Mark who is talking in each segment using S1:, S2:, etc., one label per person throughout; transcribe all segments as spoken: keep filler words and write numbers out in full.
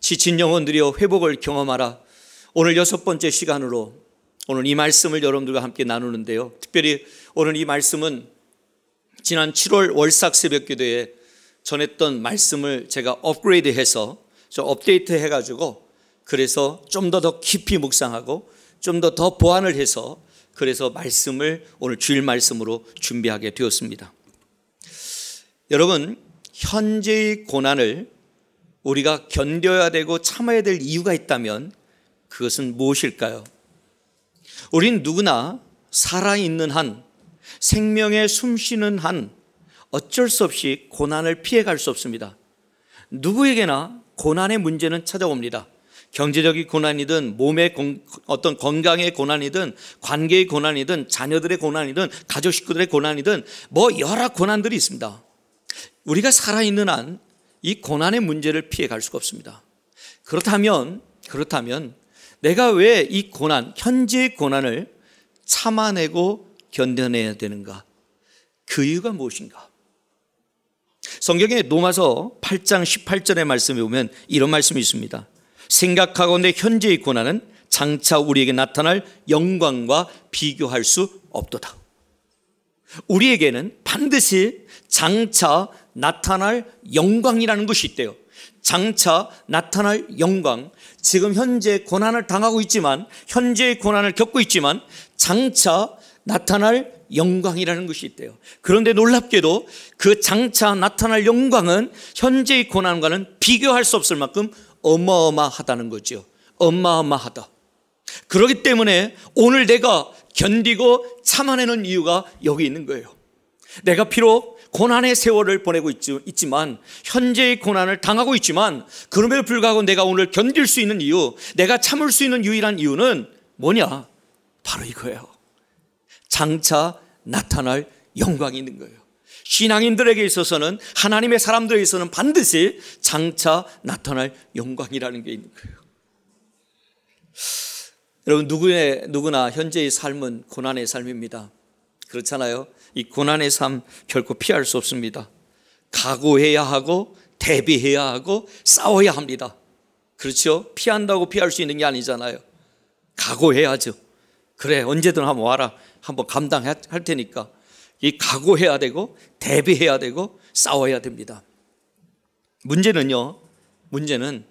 S1: 지친 영혼들이여 회복을 경험하라. 오늘 여섯 번째 시간으로 오늘 이 말씀을 여러분들과 함께 나누는데요, 특별히 오늘 이 말씀은 지난 칠월 월삭 새벽기도에 전했던 말씀을 제가 업그레이드해서 좀 업데이트 해가지고 그래서 좀 더 더 깊이 묵상하고 좀 더 더 보완을 해서 그래서 말씀을 오늘 주일 말씀으로 준비하게 되었습니다. 여러분, 현재의 고난을 우리가 견뎌야 되고 참아야 될 이유가 있다면 그것은 무엇일까요? 우린 누구나 살아있는 한, 생명에 숨쉬는 한 어쩔 수 없이 고난을 피해갈 수 없습니다. 누구에게나 고난의 문제는 찾아옵니다. 경제적인 고난이든 몸의 어떤 건강의 고난이든 관계의 고난이든 자녀들의 고난이든 가족 식구들의 고난이든 뭐 여러 고난들이 있습니다. 우리가 살아있는 한 이 고난의 문제를 피해갈 수가 없습니다. 그렇다면 그렇다면 내가 왜 이 고난, 현재의 고난을 참아내고 견뎌내야 되는가? 그 이유가 무엇인가? 성경의 로마서 팔 장 십팔 절의 말씀에 보면 이런 말씀이 있습니다. 생각하건대 현재의 고난은 장차 우리에게 나타날 영광과 비교할 수 없도다. 우리에게는 반드시 장차 나타날 영광이라는 것이 있대요. 장차 나타날 영광, 지금 현재 고난을 당하고 있지만, 현재의 고난을 겪고 있지만 장차 나타날 영광이라는 것이 있대요. 그런데 놀랍게도 그 장차 나타날 영광은 현재의 고난과는 비교할 수 없을 만큼 어마어마하다는 거죠. 어마어마하다. 그렇기 때문에 오늘 내가 견디고 참아내는 이유가 여기 있는 거예요. 내가 비록 고난의 세월을 보내고 있지만, 현재의 고난을 당하고 있지만, 그럼에도 불구하고 내가 오늘 견딜 수 있는 이유, 내가 참을 수 있는 유일한 이유는 뭐냐? 바로 이거예요. 장차 나타날 영광이 있는 거예요. 신앙인들에게 있어서는, 하나님의 사람들에게 있어서는 반드시 장차 나타날 영광이라는 게 있는 거예요. 여러분, 누구의, 누구나 현재의 삶은 고난의 삶입니다. 그렇잖아요. 이 고난의 삶 결코 피할 수 없습니다. 각오해야 하고 대비해야 하고 싸워야 합니다. 그렇죠? 피한다고 피할 수 있는 게 아니잖아요. 각오해야죠. 그래, 언제든 한번 와라, 한번 감당할 테니까. 이 각오해야 되고 대비해야 되고 싸워야 됩니다. 문제는요, 문제는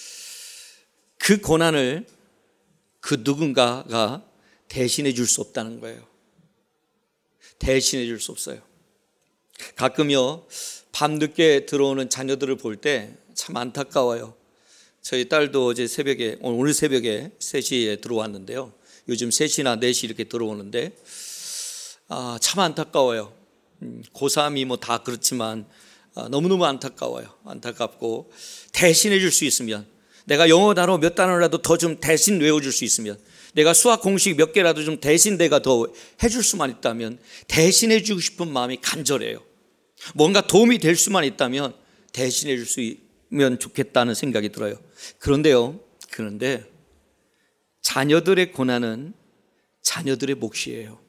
S1: 그 고난을 그 누군가가 대신해 줄 수 없다는 거예요. 대신해 줄 수 없어요. 가끔요, 밤늦게 들어오는 자녀들을 볼 때 참 안타까워요. 저희 딸도 어제 새벽에, 오늘 새벽에 세 시에 들어왔는데요, 요즘 세 시나 네 시 이렇게 들어오는데 아, 참 안타까워요. 고삼이 뭐 다 그렇지만 아, 너무너무 안타까워요. 안타깝고, 대신해 줄 수 있으면, 내가 영어 단어 몇 단어라도 더 좀 대신 외워줄 수 있으면, 내가 수학 공식 몇 개라도 좀 대신 내가 더 해줄 수만 있다면 대신해 주고 싶은 마음이 간절해요. 뭔가 도움이 될 수만 있다면 대신해 줄 수 있으면 좋겠다는 생각이 들어요. 그런데요, 그런데 자녀들의 고난은 자녀들의 몫이에요.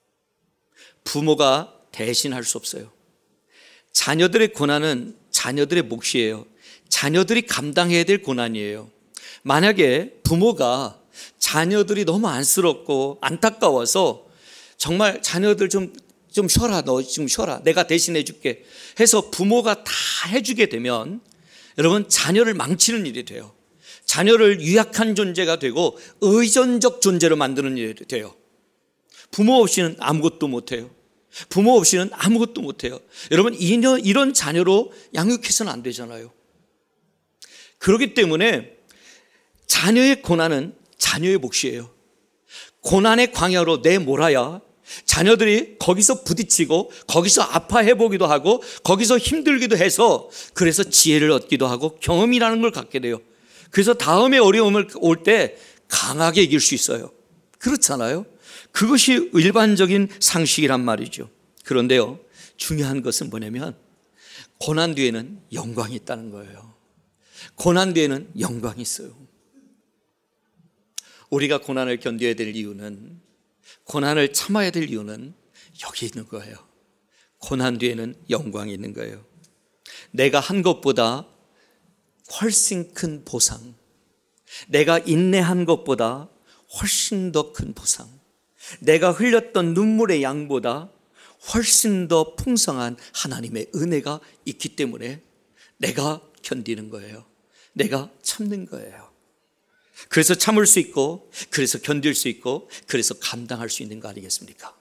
S1: 부모가 대신할 수 없어요. 자녀들의 고난은 자녀들의 몫이에요. 자녀들이 감당해야 될 고난이에요. 만약에 부모가 자녀들이 너무 안쓰럽고 안타까워서 정말 자녀들 좀, 좀 쉬어라, 너 지금 쉬어라, 내가 대신해 줄게 해서 부모가 다 해주게 되면 여러분, 자녀를 망치는 일이 돼요. 자녀를 유약한 존재가 되고 의존적 존재로 만드는 일이 돼요. 부모 없이는 아무것도 못해요. 부모 없이는 아무것도 못해요. 여러분, 이런, 이런 자녀로 양육해서는 안 되잖아요. 그렇기 때문에 자녀의 고난은 자녀의 몫이에요. 고난의 광야로 내몰아야 자녀들이 거기서 부딪히고 거기서 아파해보기도 하고 거기서 힘들기도 해서, 그래서 지혜를 얻기도 하고 경험이라는 걸 갖게 돼요. 그래서 다음에 어려움을 올 때 강하게 이길 수 있어요. 그렇잖아요. 그것이 일반적인 상식이란 말이죠. 그런데요, 중요한 것은 뭐냐면 고난 뒤에는 영광이 있다는 거예요. 고난 뒤에는 영광이 있어요. 우리가 고난을 견뎌야 될 이유는, 고난을 참아야 될 이유는 여기 있는 거예요. 고난 뒤에는 영광이 있는 거예요. 내가 한 것보다 훨씬 큰 보상, 내가 인내한 것보다 훨씬 더 큰 보상, 내가 흘렸던 눈물의 양보다 훨씬 더 풍성한 하나님의 은혜가 있기 때문에 내가 견디는 거예요. 내가 참는 거예요. 그래서 참을 수 있고, 그래서 견딜 수 있고, 그래서 감당할 수 있는 거 아니겠습니까?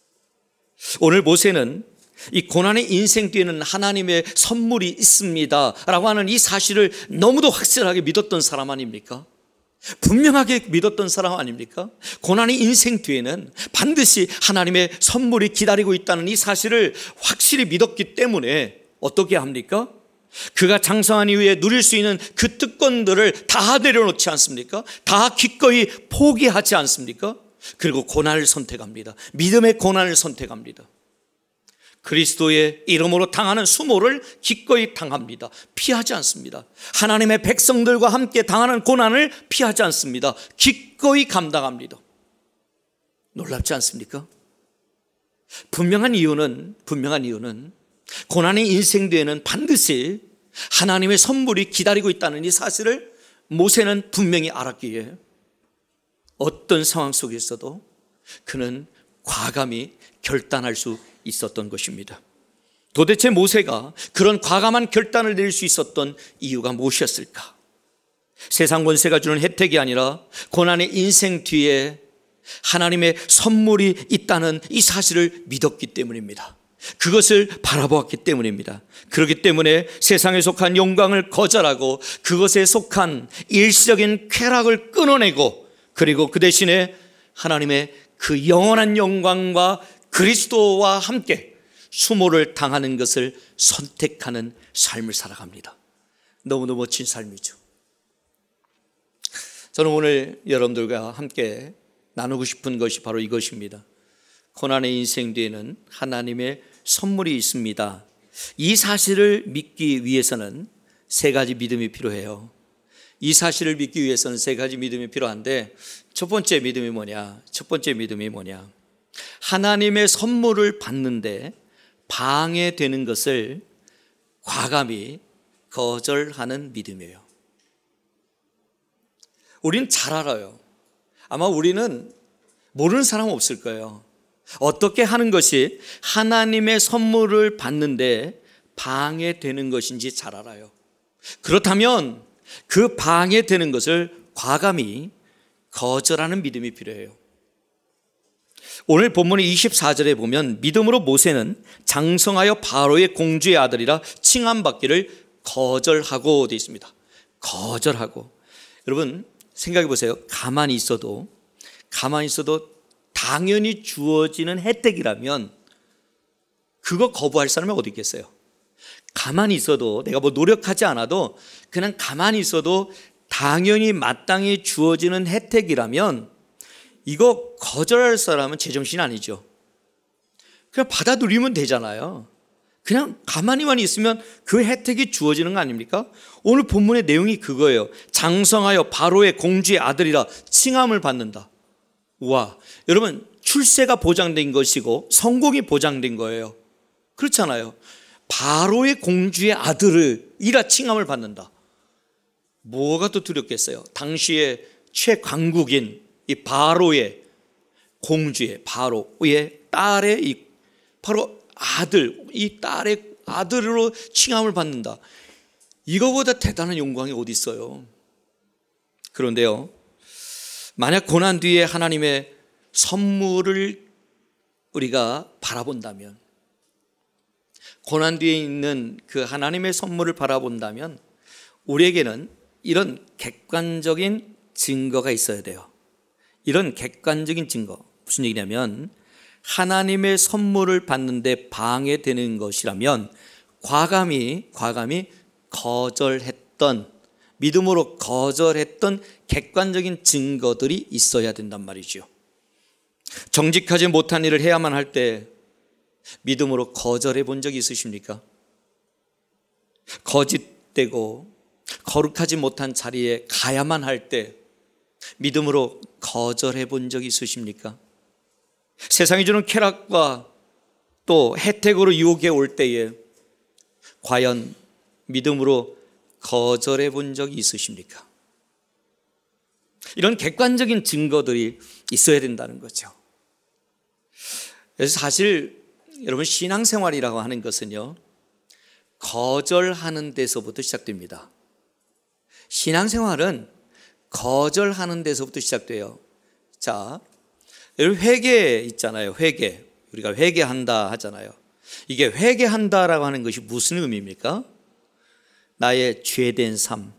S1: 오늘 모세는 이 고난의 인생 뒤에는 하나님의 선물이 있습니다 라고 하는 이 사실을 너무도 확실하게 믿었던 사람 아닙니까? 분명하게 믿었던 사람 아닙니까? 고난의 인생 뒤에는 반드시 하나님의 선물이 기다리고 있다는 이 사실을 확실히 믿었기 때문에 어떻게 합니까? 그가 장성한 이후에 누릴 수 있는 그 특권들을 다 내려놓지 않습니까? 다 기꺼이 포기하지 않습니까? 그리고 고난을 선택합니다. 믿음의 고난을 선택합니다. 그리스도의 이름으로 당하는 수모를 기꺼이 당합니다. 피하지 않습니다. 하나님의 백성들과 함께 당하는 고난을 피하지 않습니다. 기꺼이 감당합니다. 놀랍지 않습니까? 분명한 이유는 분명한 이유는 고난의 인생 뒤에는 반드시 하나님의 선물이 기다리고 있다는 이 사실을 모세는 분명히 알았기에 어떤 상황 속에서도 그는 과감히 결단할 수 있었던 것입니다. 도대체 모세가 그런 과감한 결단을 내릴 수 있었던 이유가 무엇이었을까? 세상 권세가 주는 혜택이 아니라 고난의 인생 뒤에 하나님의 선물이 있다는 이 사실을 믿었기 때문입니다. 그것을 바라보았기 때문입니다. 그렇기 때문에 세상에 속한 영광을 거절하고 그것에 속한 일시적인 쾌락을 끊어내고, 그리고 그 대신에 하나님의 그 영원한 영광과 그리스도와 함께 수모를 당하는 것을 선택하는 삶을 살아갑니다. 너무너무 멋진 삶이죠. 저는 오늘 여러분들과 함께 나누고 싶은 것이 바로 이것입니다. 고난의 인생 뒤에는 하나님의 선물이 있습니다. 이 사실을 믿기 위해서는 세 가지 믿음이 필요해요. 이 사실을 믿기 위해서는 세 가지 믿음이 필요한데, 첫 번째 믿음이 뭐냐? 첫 번째 믿음이 뭐냐? 하나님의 선물을 받는데 방해되는 것을 과감히 거절하는 믿음이에요. 우리는 잘 알아요. 아마 우리는 모르는 사람 없을 거예요. 어떻게 하는 것이 하나님의 선물을 받는데 방해되는 것인지 잘 알아요. 그렇다면 그 방해되는 것을 과감히 거절하는 믿음이 필요해요. 오늘 본문의 이십사 절에 보면 믿음으로 모세는 장성하여 바로의 공주의 아들이라 칭함받기를 거절하고 되어 있습니다. 거절하고. 여러분 생각해 보세요. 가만히 있어도 가만히 있어도 당연히 주어지는 혜택이라면 그거 거부할 사람이 어디 있겠어요? 가만히 있어도, 내가 뭐 노력하지 않아도 그냥 가만히 있어도 당연히 마땅히 주어지는 혜택이라면 이거 거절할 사람은 제정신 아니죠. 그냥 받아 누리면 되잖아요. 그냥 가만히만 있으면 그 혜택이 주어지는 거 아닙니까? 오늘 본문의 내용이 그거예요. 장성하여 바로의 공주의 아들이라 칭함을 받는다. 우와, 여러분 출세가 보장된 것이고 성공이 보장된 거예요. 그렇잖아요. 바로의 공주의 아들을 이라 칭함을 받는다. 뭐가 더 두렵겠어요? 당시의 최강국인 이 바로의 공주의 바로의 딸의 이 바로 아들, 이 딸의 아들로 칭함을 받는다. 이거보다 대단한 영광이 어디 있어요? 그런데요, 만약 고난 뒤에 하나님의 선물을 우리가 바라본다면, 고난 뒤에 있는 그 하나님의 선물을 바라본다면 우리에게는 이런 객관적인 증거가 있어야 돼요. 이런 객관적인 증거, 무슨 얘기냐면 하나님의 선물을 받는데 방해되는 것이라면 과감히 과감히 거절했던, 믿음으로 거절했던 객관적인 증거들이 있어야 된단 말이죠. 정직하지 못한 일을 해야만 할 때 믿음으로 거절해 본 적이 있으십니까? 거짓되고 거룩하지 못한 자리에 가야만 할 때 믿음으로 거절해 본 적이 있으십니까? 세상이 주는 쾌락과 또 혜택으로 유혹해 올 때에 과연 믿음으로 거절해 본 적이 있으십니까? 이런 객관적인 증거들이 있어야 된다는 거죠. 그래서 사실 여러분, 신앙생활이라고 하는 것은요, 거절하는 데서부터 시작됩니다. 신앙생활은 거절하는 데서부터 시작돼요. 자, 여러분, 회개 있잖아요. 회개. 우리가 회개한다 하잖아요. 이게 회개한다라고 하는 것이 무슨 의미입니까? 나의 죄된 삶,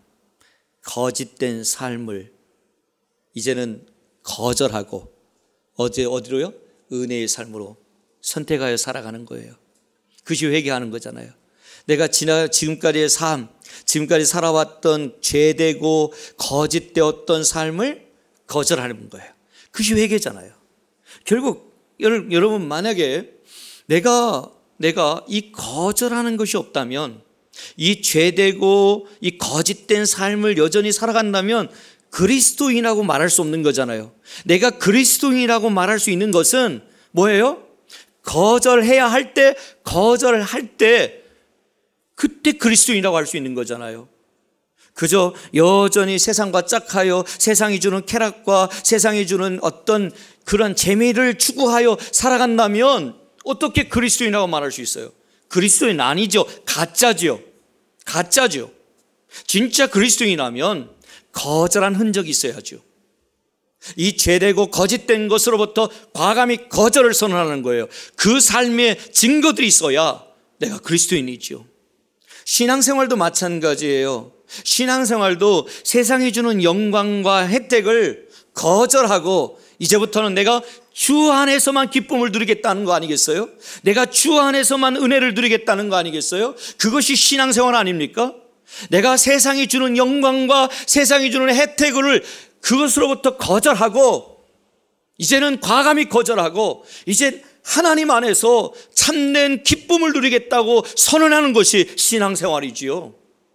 S1: 거짓된 삶을 이제는 거절하고 어제 어디로요? 은혜의 삶으로 선택하여 살아가는 거예요. 그것이 회개하는 거잖아요. 내가 지나 지금까지의 삶, 지금까지 살아왔던 죄되고 거짓되었던 삶을 거절하는 거예요. 그것이 회개잖아요. 결국 여러분, 만약에 내가 내가 이 거절하는 것이 없다면, 이 죄되고 이 거짓된 삶을 여전히 살아간다면 그리스도인이라고 말할 수 없는 거잖아요. 내가 그리스도인이라고 말할 수 있는 것은 뭐예요? 거절해야 할 때, 거절할 때 그때 그리스도인이라고 할 수 있는 거잖아요. 그저 여전히 세상과 짝하여 세상이 주는 쾌락과 세상이 주는 어떤 그런 재미를 추구하여 살아간다면 어떻게 그리스도인이라고 말할 수 있어요? 그리스도인 아니죠. 가짜죠. 가짜죠. 진짜 그리스도인이라면 거절한 흔적이 있어야죠. 이 죄되고 거짓된 것으로부터 과감히 거절을 선언하는 거예요. 그 삶의 증거들이 있어야 내가 그리스도인이죠. 신앙생활도 마찬가지예요. 신앙생활도 세상이 주는 영광과 혜택을 거절하고 이제부터는 내가 주 안에서만 기쁨을 누리겠다는 거 아니겠어요? 내가 주 안에서만 은혜를 누리겠다는 거 아니겠어요? 그것이 신앙생활 아닙니까? 내가 세상이 주는 영광과 세상이 주는 혜택을 그것으로부터 거절하고 이제는 과감히 거절하고 이제 하나님 안에서 참된 기쁨을 누리겠다고 선언하는 것이 신앙생활이지요.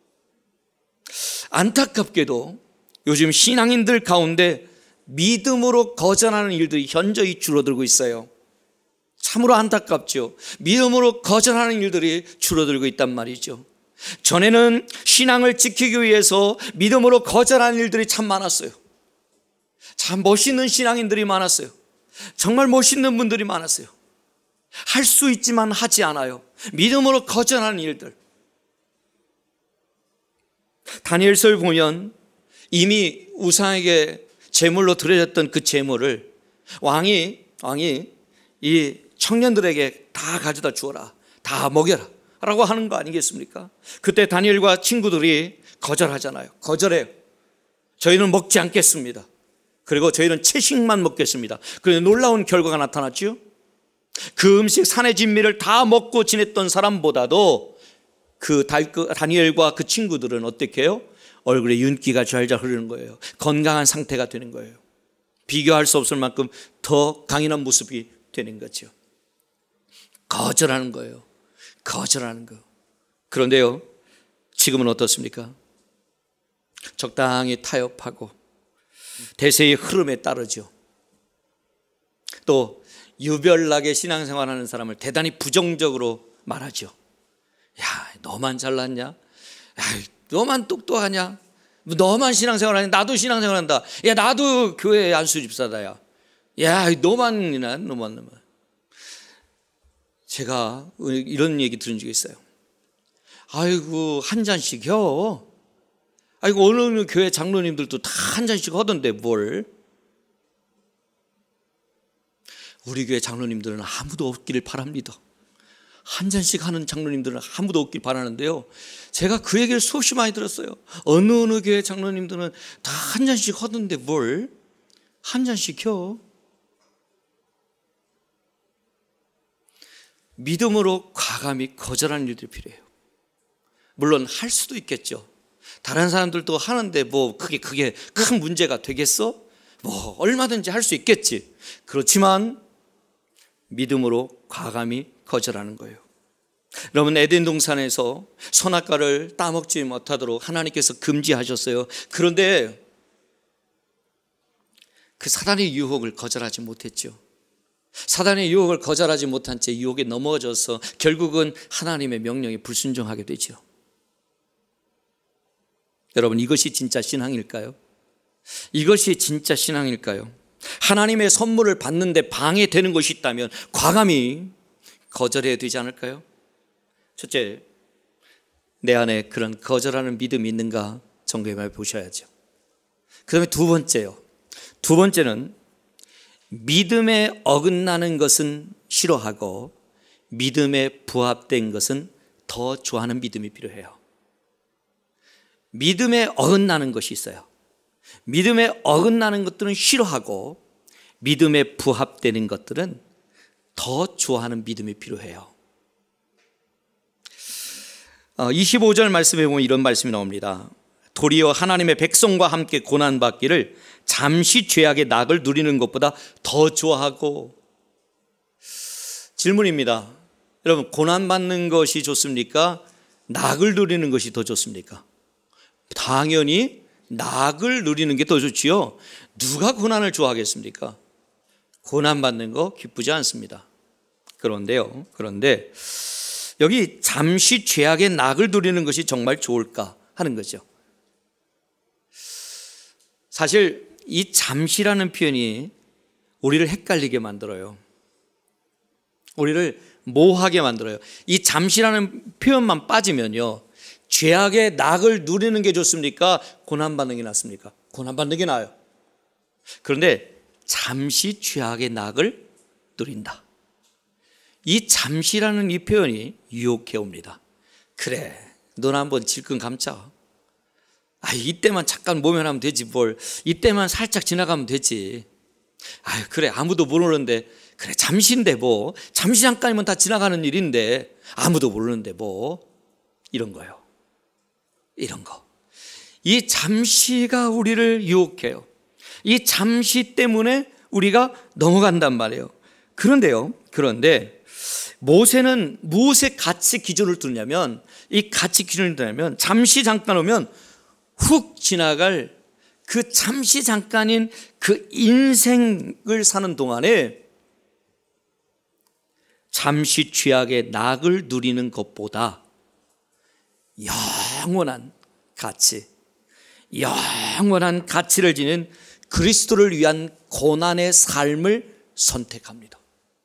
S1: 안타깝게도 요즘 신앙인들 가운데 믿음으로 거절하는 일들이 현저히 줄어들고 있어요. 참으로 안타깝죠. 믿음으로 거절하는 일들이 줄어들고 있단 말이죠. 전에는 신앙을 지키기 위해서 믿음으로 거절하는 일들이 참 많았어요. 참 멋있는 신앙인들이 많았어요. 정말 멋있는 분들이 많았어요. 할 수 있지만 하지 않아요. 믿음으로 거절하는 일들. 다니엘서를 보면 이미 우상에게 제물로 드려졌던 그 제물을 왕이 왕이 이 청년들에게 다 가져다 주어라, 다 먹여라 라고 하는 거 아니겠습니까? 그때 다니엘과 친구들이 거절하잖아요. 거절해요. 저희는 먹지 않겠습니다. 그리고 저희는 채식만 먹겠습니다. 그런데 놀라운 결과가 나타났죠. 그 음식 산의 진미를 다 먹고 지냈던 사람보다도 그 다니엘과 그 친구들은 어떻게 해요? 얼굴에 윤기가 잘잘 흐르는 거예요. 건강한 상태가 되는 거예요. 비교할 수 없을 만큼 더 강인한 모습이 되는 거죠. 거절하는 거예요. 거절하는 거. 그런데요, 지금은 어떻습니까? 적당히 타협하고 대세의 흐름에 따르죠. 또 유별나게 신앙생활하는 사람을 대단히 부정적으로 말하죠. 야, 너만 잘났냐? 야, 너만 똑똑하냐? 너만 신앙생활하냐? 나도 신앙생활한다. 야, 나도 교회 안수 집사다. 야, 야, 너만이나 너만 너만. 제가 이런 얘기 들은 적이 있어요. 아이고, 한 잔씩요. 아이고, 어느 교회 장로님들도 다 한 잔씩 하던데 뭘? 우리 교회 장로님들은 아무도 없기를 바랍니다. 한 잔씩 하는 장로님들은 아무도 없길 바라는데요, 제가 그 얘기를 수없이 많이 들었어요. 어느 어느 교회 장로님들은 다 한 잔씩 하던데 뭘 한 잔씩요. 믿음으로 과감히 거절하는 일들이 필요해요. 물론 할 수도 있겠죠. 다른 사람들도 하는데 뭐 그게 그게 큰 문제가 되겠어? 뭐 얼마든지 할 수 있겠지. 그렇지만 믿음으로 과감히 거절하는 거예요. 여러분, 에덴 동산에서 선악과를 따먹지 못하도록 하나님께서 금지하셨어요. 그런데 그 사단의 유혹을 거절하지 못했죠. 사단의 유혹을 거절하지 못한 채 유혹에 넘어져서 결국은 하나님의 명령에 불순종하게 되죠. 여러분, 이것이 진짜 신앙일까요? 이것이 진짜 신앙일까요? 하나님의 선물을 받는데 방해되는 것이 있다면 과감히 거절해야 되지 않을까요? 첫째, 내 안에 그런 거절하는 믿음이 있는가 점검해 보셔야죠. 그 다음에 두 번째요. 두 번째는 믿음에 어긋나는 것은 싫어하고 믿음에 부합된 것은 더 좋아하는 믿음이 필요해요. 믿음에 어긋나는 것이 있어요. 믿음에 어긋나는 것들은 싫어하고 믿음에 부합되는 것들은 더 좋아하는 믿음이 필요해요. 이십오 절 말씀에 보면 이런 말씀이 나옵니다. 도리어 하나님의 백성과 함께 고난받기를 잠시 죄악의 낙을 누리는 것보다 더 좋아하고. 질문입니다. 여러분, 고난받는 것이 좋습니까? 낙을 누리는 것이 더 좋습니까? 당연히 낙을 누리는 게 더 좋지요. 누가 고난을 좋아하겠습니까? 고난받는 거 기쁘지 않습니다. 그런데요, 그런데 여기 잠시 죄악의 낙을 누리는 것이 정말 좋을까 하는 거죠. 사실 이 잠시라는 표현이 우리를 헷갈리게 만들어요. 우리를 모호하게 만들어요. 이 잠시라는 표현만 빠지면요, 죄악의 낙을 누리는 게 좋습니까? 고난받는 게 낫습니까? 고난받는 게 나아요. 그런데 잠시 죄악의 낙을 누린다. 이 잠시라는 이 표현이 유혹해 옵니다. 그래, 넌 한번 질끈 감자. 아, 이때만 잠깐 모면하면 되지 뭘. 이때만 살짝 지나가면 되지. 아, 그래, 아무도 모르는데. 그래, 잠시인데 뭐. 잠시 잠깐이면 다 지나가는 일인데 아무도 모르는데 뭐. 이런 거요. 이런 거. 이 잠시가 우리를 유혹해요. 이 잠시 때문에 우리가 넘어간단 말이에요. 그런데요, 그런데 모세는 무엇의 가치 기준을 두냐면, 이 가치 기준을 두냐면 잠시 잠깐 오면 훅 지나갈 그 잠시 잠깐인 그 인생을 사는 동안에 잠시 죄악의 낙을 누리는 것보다 영원한 가치, 영원한 가치를 지닌 그리스도를 위한 고난의 삶을 선택합니다.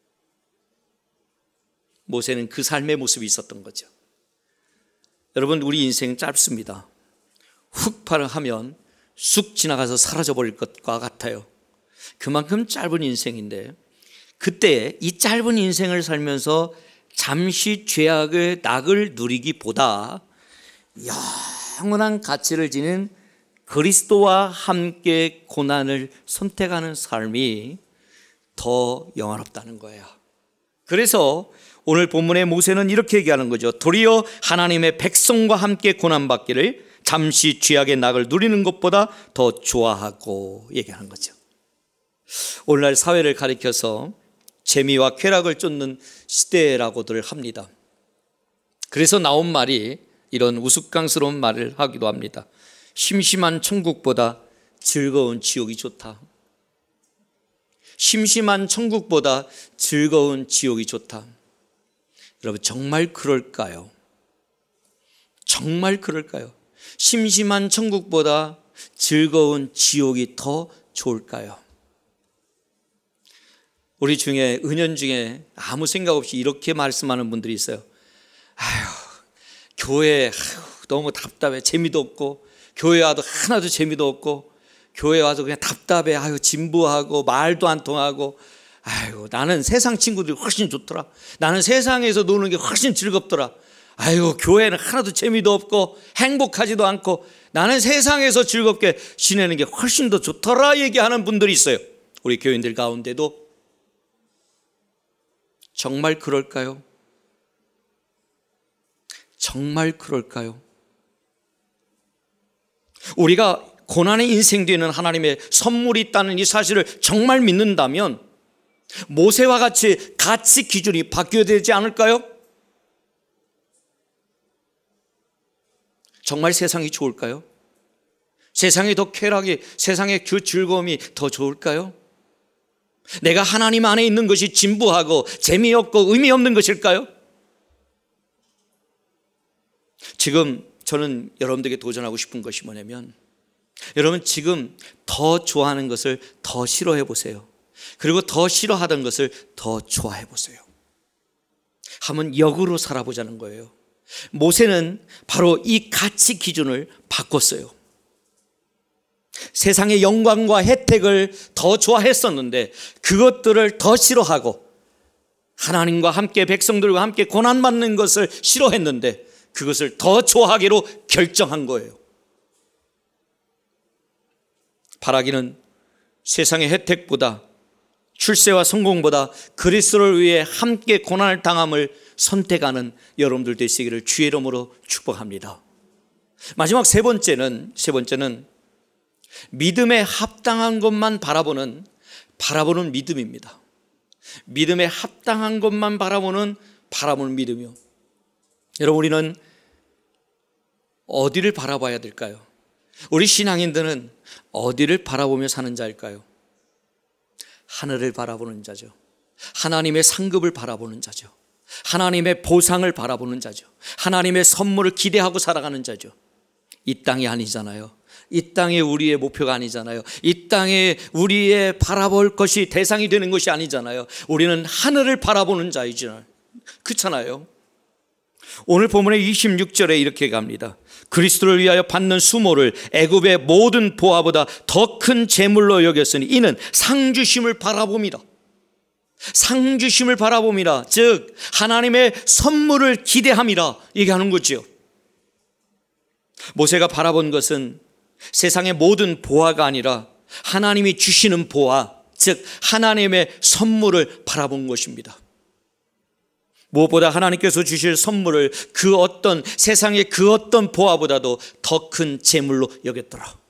S1: 모세는 그 삶의 모습이 있었던 거죠. 여러분, 우리 인생 짧습니다. 훅 파하면 쑥 지나가서 사라져버릴 것과 같아요. 그만큼 짧은 인생인데, 그때 이 짧은 인생을 살면서 잠시 죄악의 낙을 누리기보다 영원한 가치를 지닌 그리스도와 함께 고난을 선택하는 삶이 더 영원롭다는 거예요. 그래서 오늘 본문의 모세는 이렇게 얘기하는 거죠. 도리어 하나님의 백성과 함께 고난받기를 잠시 죄악의 낙을 누리는 것보다 더 좋아하고 얘기하는 거죠. 오늘날 사회를 가리켜서 재미와 쾌락을 쫓는 시대라고들 합니다. 그래서 나온 말이 이런 우스꽝스러운 말을 하기도 합니다. 심심한 천국보다 즐거운 지옥이 좋다. 심심한 천국보다 즐거운 지옥이 좋다. 여러분, 정말 그럴까요? 정말 그럴까요? 심심한 천국보다 즐거운 지옥이 더 좋을까요? 우리 중에, 은연 중에 아무 생각 없이 이렇게 말씀하는 분들이 있어요. 아휴, 교회 아휴, 너무 답답해. 재미도 없고, 교회 와도 하나도 재미도 없고, 교회 와서 그냥 답답해. 아유, 진부하고 말도 안 통하고, 아유, 나는 세상 친구들이 훨씬 좋더라. 나는 세상에서 노는 게 훨씬 즐겁더라. 아유, 교회는 하나도 재미도 없고 행복하지도 않고 나는 세상에서 즐겁게 지내는 게 훨씬 더 좋더라 얘기하는 분들이 있어요. 우리 교인들 가운데도. 정말 그럴까요? 정말 그럴까요? 우리가 고난의 인생 뒤에는 하나님의 선물이 있다는 이 사실을 정말 믿는다면 모세와 같이 가치 기준이 바뀌어야 되지 않을까요? 정말 세상이 좋을까요? 세상이 더 쾌락이, 세상의 그 즐거움이 더 좋을까요? 내가 하나님 안에 있는 것이 진부하고 재미없고 의미 없는 것일까요? 지금 저는 여러분들에게 도전하고 싶은 것이 뭐냐면, 여러분 지금 더 좋아하는 것을 더 싫어해 보세요. 그리고 더 싫어하던 것을 더 좋아해 보세요. 한번 역으로 살아보자는 거예요. 모세는 바로 이 가치 기준을 바꿨어요. 세상의 영광과 혜택을 더 좋아했었는데 그것들을 더 싫어하고, 하나님과 함께 백성들과 함께 고난받는 것을 싫어했는데 그것을 더 좋아하기로 결정한 거예요. 바라기는 세상의 혜택보다, 출세와 성공보다 그리스도를 위해 함께 고난을 당함을 선택하는 여러분들 되시기를 주의 이름으로 축복합니다. 마지막 세 번째는 세 번째는 믿음에 합당한 것만 바라보는 바라보는 믿음입니다. 믿음에 합당한 것만 바라보는 바라보는 믿음이요. 여러분, 우리는 어디를 바라봐야 될까요? 우리 신앙인들은 어디를 바라보며 사는 자일까요? 하늘을 바라보는 자죠. 하나님의 상급을 바라보는 자죠. 하나님의 보상을 바라보는 자죠. 하나님의 선물을 기대하고 살아가는 자죠. 이 땅이 아니잖아요. 이 땅에 우리의 목표가 아니잖아요. 이 땅에 우리의 바라볼 것이 대상이 되는 것이 아니잖아요. 우리는 하늘을 바라보는 자이잖아요. 그렇잖아요. 오늘 본문의 이십육 절에 이렇게 갑니다. 그리스도를 위하여 받는 수모를 애굽의 모든 보화보다 더 큰 재물로 여겼으니 이는 상주심을 바라봅니다. 상주심을 바라봅니다. 즉 하나님의 선물을 기대함이라 얘기하는 거죠. 모세가 바라본 것은 세상의 모든 보화가 아니라 하나님이 주시는 보화, 즉 하나님의 선물을 바라본 것입니다. 무엇보다 하나님께서 주실 선물을 그 어떤 세상의 그 어떤 보화보다도 더 큰 재물로 여겼더라.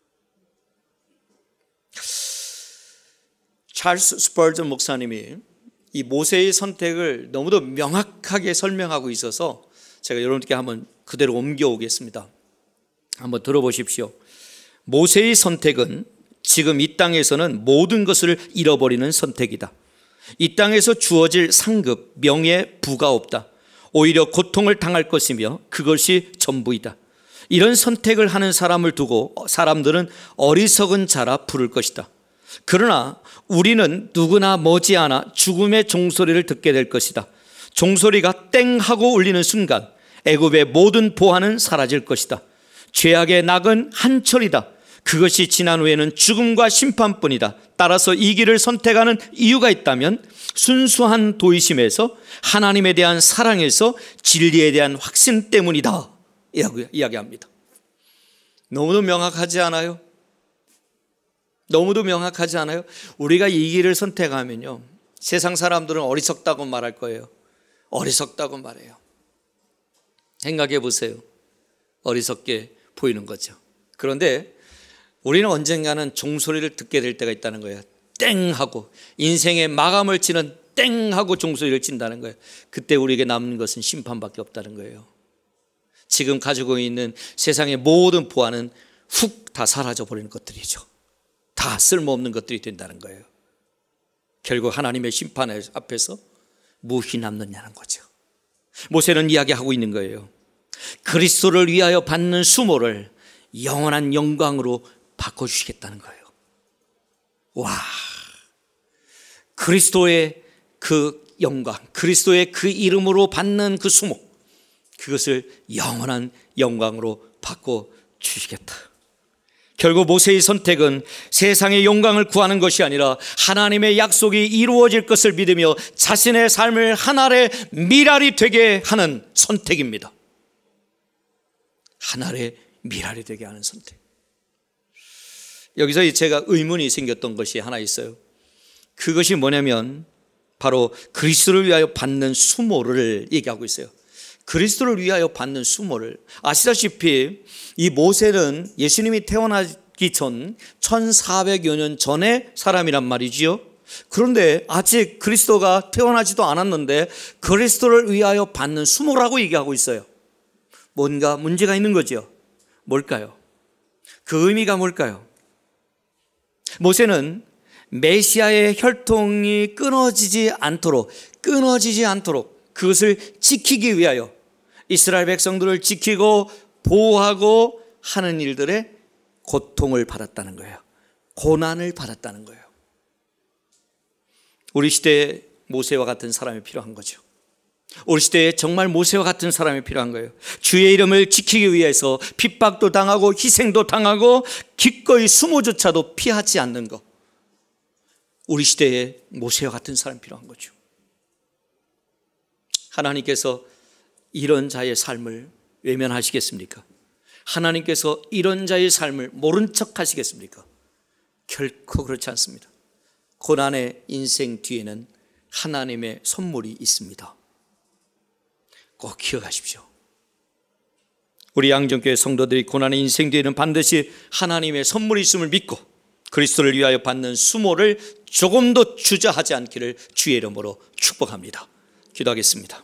S1: 찰스 스펄전 목사님이 이 모세의 선택을 너무도 명확하게 설명하고 있어서 제가 여러분께 한번 그대로 옮겨오겠습니다. 한번 들어보십시오. 모세의 선택은 지금 이 땅에서는 모든 것을 잃어버리는 선택이다. 이 땅에서 주어질 상급, 명예, 부가 없다. 오히려 고통을 당할 것이며 그것이 전부이다. 이런 선택을 하는 사람을 두고 사람들은 어리석은 자라 부를 것이다. 그러나 우리는 누구나 머지않아 죽음의 종소리를 듣게 될 것이다. 종소리가 땡 하고 울리는 순간 애굽의 모든 보화는 사라질 것이다. 죄악의 낙은 한철이다. 그것이 지난 후에는 죽음과 심판뿐이다. 따라서 이 길을 선택하는 이유가 있다면 순수한 도의심에서 하나님에 대한 사랑에서 진리에 대한 확신 때문이다 이야기합니다. 너무도 명확하지 않아요? 너무도 명확하지 않아요? 우리가 이 길을 선택하면요, 세상 사람들은 어리석다고 말할 거예요. 어리석다고 말해요. 생각해 보세요. 어리석게 보이는 거죠. 그런데 우리는 언젠가는 종소리를 듣게 될 때가 있다는 거예요. 땡 하고 인생의 마감을 치는 땡 하고 종소리를 친다는 거예요. 그때 우리에게 남는 것은 심판밖에 없다는 거예요. 지금 가지고 있는 세상의 모든 보화는 훅 다 사라져 버리는 것들이죠. 다 쓸모없는 것들이 된다는 거예요. 결국 하나님의 심판 앞에서 무엇이 남느냐는 거죠. 모세는 이야기하고 있는 거예요. 그리스도를 위하여 받는 수모를 영원한 영광으로 바꿔주시겠다는 거예요. 와, 그리스도의 그 영광, 그리스도의 그 이름으로 받는 그 수모, 그것을 영원한 영광으로 바꿔주시겠다. 결국 모세의 선택은 세상의 영광을 구하는 것이 아니라 하나님의 약속이 이루어질 것을 믿으며 자신의 삶을 하늘의 미랄이 되게 하는 선택입니다. 하늘의 미랄이 되게 하는 선택. 여기서 제가 의문이 생겼던 것이 하나 있어요. 그것이 뭐냐면 바로 그리스도를 위하여 받는 수모를 얘기하고 있어요. 그리스도를 위하여 받는 수모를, 아시다시피 이 모세는 예수님이 태어나기 전 천사백여 년 전의 사람이란 말이지요. 그런데 아직 그리스도가 태어나지도 않았는데 그리스도를 위하여 받는 수모라고 얘기하고 있어요. 뭔가 문제가 있는 거죠. 뭘까요? 그 의미가 뭘까요? 모세는 메시아의 혈통이 끊어지지 않도록 끊어지지 않도록 그것을 지키기 위하여 이스라엘 백성들을 지키고 보호하고 하는 일들에 고통을 받았다는 거예요. 고난을 받았다는 거예요. 우리 시대에 모세와 같은 사람이 필요한 거죠. 우리 시대에 정말 모세와 같은 사람이 필요한 거예요. 주의 이름을 지키기 위해서 핍박도 당하고 희생도 당하고 기꺼이 수모조차도 피하지 않는 것. 우리 시대에 모세와 같은 사람이 필요한 거죠. 하나님께서 이런 자의 삶을 외면하시겠습니까? 하나님께서 이런 자의 삶을 모른 척 하시겠습니까? 결코 그렇지 않습니다. 고난의 인생 뒤에는 하나님의 선물이 있습니다. 꼭 기억하십시오. 우리 양정교회 성도들이 고난의 인생 뒤에는 반드시 하나님의 선물이 있음을 믿고 그리스도를 위하여 받는 수모를 조금도 주저하지 않기를 주의 이름으로 축복합니다. 기도하겠습니다.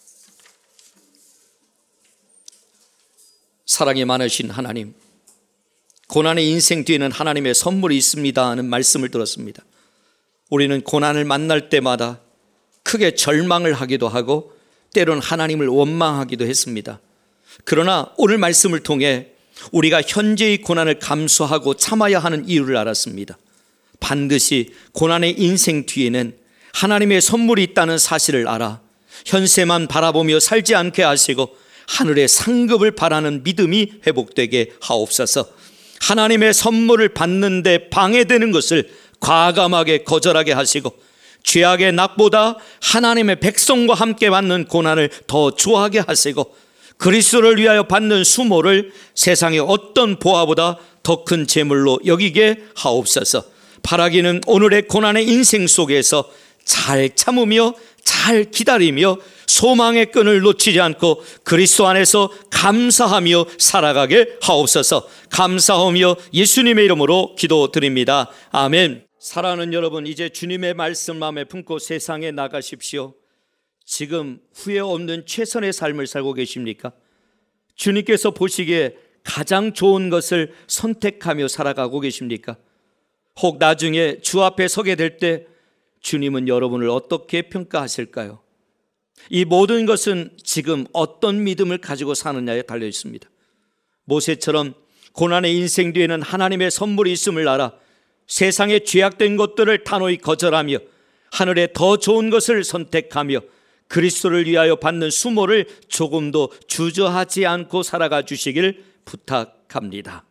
S1: 사랑이 많으신 하나님, 고난의 인생 뒤에는 하나님의 선물이 있습니다 하는 말씀을 들었습니다. 우리는 고난을 만날 때마다 크게 절망을 하기도 하고 때로는 하나님을 원망하기도 했습니다. 그러나 오늘 말씀을 통해 우리가 현재의 고난을 감수하고 참아야 하는 이유를 알았습니다. 반드시 고난의 인생 뒤에는 하나님의 선물이 있다는 사실을 알아 현세만 바라보며 살지 않게 하시고 하늘의 상급을 바라는 믿음이 회복되게 하옵소서. 하나님의 선물을 받는데 방해되는 것을 과감하게 거절하게 하시고 죄악의 낙보다 하나님의 백성과 함께 받는 고난을 더 좋아하게 하시고 그리스도를 위하여 받는 수모를 세상의 어떤 보화보다 더 큰 재물로 여기게 하옵소서. 바라기는 오늘의 고난의 인생 속에서 잘 참으며 잘 기다리며 소망의 끈을 놓치지 않고 그리스도 안에서 감사하며 살아가게 하옵소서. 감사하며 예수님의 이름으로 기도드립니다. 아멘. 사랑하는 여러분, 이제 주님의 말씀 마음에 품고 세상에 나가십시오. 지금 후회 없는 최선의 삶을 살고 계십니까? 주님께서 보시기에 가장 좋은 것을 선택하며 살아가고 계십니까? 혹 나중에 주 앞에 서게 될 때 주님은 여러분을 어떻게 평가하실까요? 이 모든 것은 지금 어떤 믿음을 가지고 사느냐에 달려 있습니다. 모세처럼 고난의 인생 뒤에는 하나님의 선물이 있음을 알아 세상에 죄악된 것들을 단호히 거절하며 하늘에 더 좋은 것을 선택하며 그리스도를 위하여 받는 수모를 조금도 주저하지 않고 살아가 주시길 부탁합니다.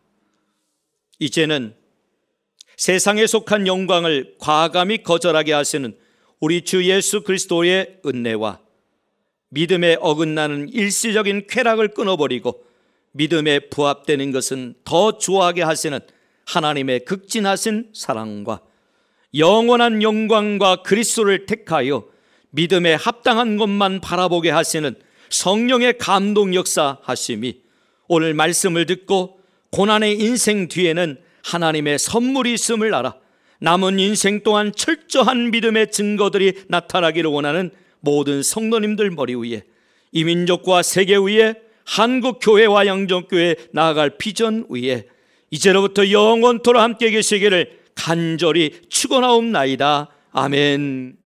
S1: 이제는 세상에 속한 영광을 과감히 거절하게 하시는 우리 주 예수 그리스도의 은혜와 믿음에 어긋나는 일시적인 쾌락을 끊어버리고 믿음에 부합되는 것은 더 좋아하게 하시는 하나님의 극진하신 사랑과 영원한 영광과 그리스도를 택하여 믿음에 합당한 것만 바라보게 하시는 성령의 감동 역사 하심이 오늘 말씀을 듣고 고난의 인생 뒤에는 하나님의 선물이 있음을 알아 남은 인생 동안 철저한 믿음의 증거들이 나타나기를 원하는 모든 성도님들 머리 위에 이 민족과 세계 위에 한국교회와 양정교회 나아갈 비전 위에 이제로부터 영원토록 함께 계시기를 간절히 축원하옵나이다. 아멘.